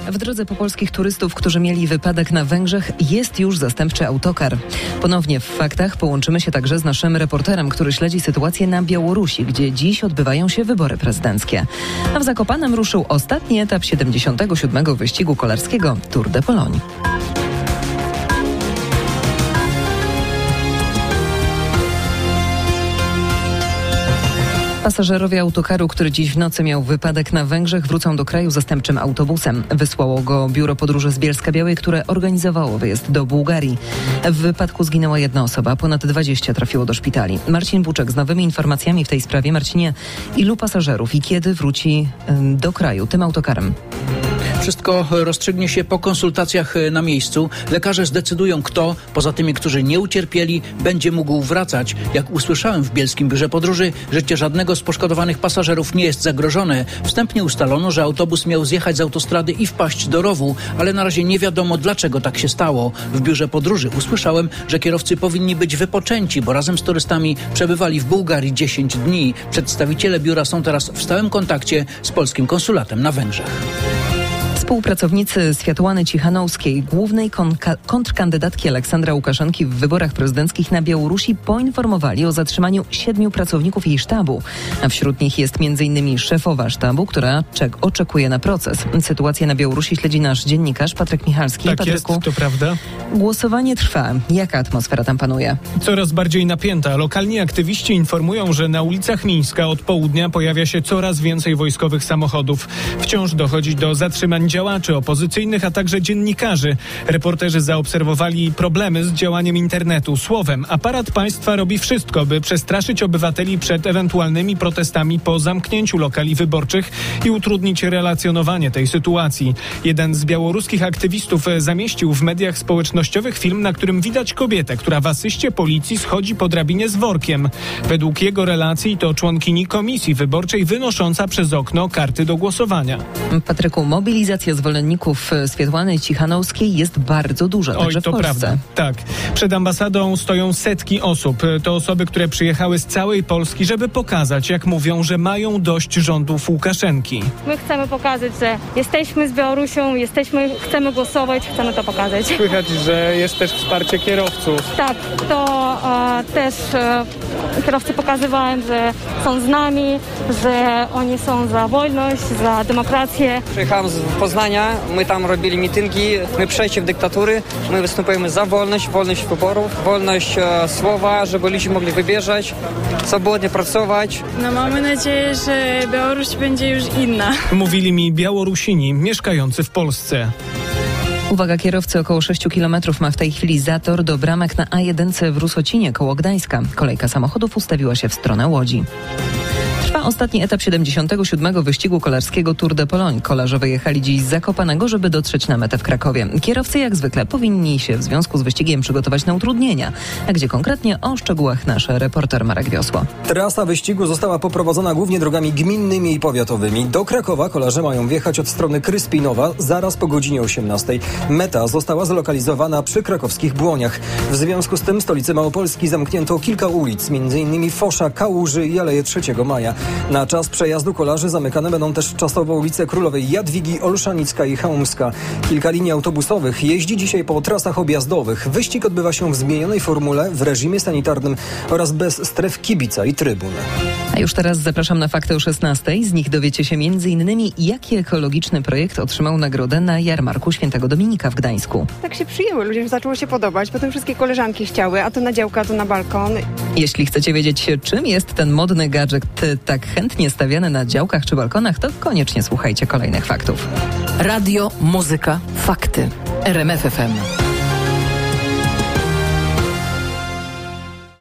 W drodze po polskich turystów, którzy mieli wypadek na Węgrzech, jest już zastępczy autokar. Ponownie w faktach połączymy się także z naszym reporterem, który śledzi sytuację na Białorusi, gdzie dziś odbywają się wybory prezydenckie. A w Zakopanem ruszył ostatni etap 77. wyścigu kolarskiego Tour de Pologne. Pasażerowie autokaru, który dziś w nocy miał wypadek na Węgrzech, wrócą do kraju zastępczym autobusem. Wysłało go biuro podróży z Bielska-Białej, które organizowało wyjazd do Bułgarii. W wypadku zginęła jedna osoba, ponad 20 trafiło do szpitali. Marcin Buczek z nowymi informacjami w tej sprawie. Marcinie, ilu pasażerów i kiedy wróci do kraju tym autokarem? Wszystko rozstrzygnie się po konsultacjach na miejscu. Lekarze zdecydują, kto, poza tymi, którzy nie ucierpieli, będzie mógł wracać. Jak usłyszałem w Bielskim Biurze Podróży, życie żadnego z poszkodowanych pasażerów nie jest zagrożone. Wstępnie ustalono, że autobus miał zjechać z autostrady i wpaść do rowu, ale na razie nie wiadomo, dlaczego tak się stało. W Biurze Podróży usłyszałem, że kierowcy powinni być wypoczęci, bo razem z turystami przebywali w Bułgarii 10 dni. Przedstawiciele biura są teraz w stałym kontakcie z polskim konsulatem na Węgrzech. Współpracownicy Światłany Cichanouskiej, głównej kontrkandydatki Aleksandra Łukaszenki w wyborach prezydenckich na Białorusi, poinformowali o zatrzymaniu 7 pracowników jej sztabu. A wśród nich jest m.in. szefowa sztabu, która oczekuje na proces. Sytuację na Białorusi śledzi nasz dziennikarz Patryk Michalski. Tak Patryku, jest, to prawda. Głosowanie trwa. Jaka atmosfera tam panuje? Coraz bardziej napięta. Lokalni aktywiści informują, że na ulicach Mińska od południa pojawia się coraz więcej wojskowych samochodów. Wciąż dochodzi do zatrzymań działaczy opozycyjnych, a także dziennikarzy. Reporterzy zaobserwowali problemy z działaniem internetu. Słowem, aparat państwa robi wszystko, by przestraszyć obywateli przed ewentualnymi protestami po zamknięciu lokali wyborczych i utrudnić relacjonowanie tej sytuacji. Jeden z białoruskich aktywistów zamieścił w mediach społecznościowych film, na którym widać kobietę, która w asyście policji schodzi po drabinie z workiem. Według jego relacji to członkini komisji wyborczej wynosząca przez okno karty do głosowania. Patryku, mobilizacja zwolenników Światłany Cichanouskiej jest bardzo duża, także w Polsce. Prawda. Tak. Przed ambasadą stoją setki osób. To osoby, które przyjechały z całej Polski, żeby pokazać, jak mówią, że mają dość rządów Łukaszenki. My chcemy pokazać, że jesteśmy z Białorusią, chcemy głosować, chcemy to pokazać. Słychać, że jest też wsparcie kierowców. Tak, to też kierowcy pokazywałem, że są z nami, że oni są za wolność, za demokrację. Przyjechałem z Poznania, my tam robili mityngi, my przeciw dyktatury, my występujemy za wolność wyborów, wolność słowa, żeby ludzie mogli wybierać, swobodnie pracować. No mamy nadzieję, że Białoruś będzie już inna. Mówili mi Białorusini mieszkający w Polsce. Uwaga, kierowcy, około 6 kilometrów ma w tej chwili zator do bramek na A1 w Rusocinie koło Gdańska. Kolejka samochodów ustawiła się w stronę Łodzi. Trwa ostatni etap 77. wyścigu kolarskiego Tour de Pologne. Kolarze wyjechali dziś z Zakopanego, żeby dotrzeć na metę w Krakowie. Kierowcy jak zwykle powinni się w związku z wyścigiem przygotować na utrudnienia. A gdzie konkretnie? O szczegółach nasz reporter Marek Wiosło. Trasa wyścigu została poprowadzona głównie drogami gminnymi i powiatowymi. Do Krakowa kolarze mają wjechać od strony Kryspinowa zaraz po godzinie 18. Meta została zlokalizowana przy krakowskich Błoniach. W związku z tym w stolicy Małopolski zamknięto kilka ulic, m.in. Fosza, Kałuży i Aleje 3 Maja. Na czas przejazdu kolarzy zamykane będą też czasowo ulice Królowej Jadwigi, Olszanicka i Chełmska. Kilka linii autobusowych jeździ dzisiaj po trasach objazdowych. Wyścig odbywa się w zmienionej formule, w reżimie sanitarnym oraz bez stref kibica i trybun. A już teraz zapraszam na fakty o 16. Z nich dowiecie się m.in. jaki ekologiczny projekt otrzymał nagrodę na jarmarku Świętego Dominika w Gdańsku. Tak się przyjęły, ludziom zaczęło się podobać, potem wszystkie koleżanki chciały, a to na działkę, a to na balkon. Jeśli chcecie wiedzieć, czym jest ten modny gadżet tak chętnie stawiany na działkach czy balkonach, to koniecznie słuchajcie kolejnych faktów. Radio, muzyka, fakty. RMF FM.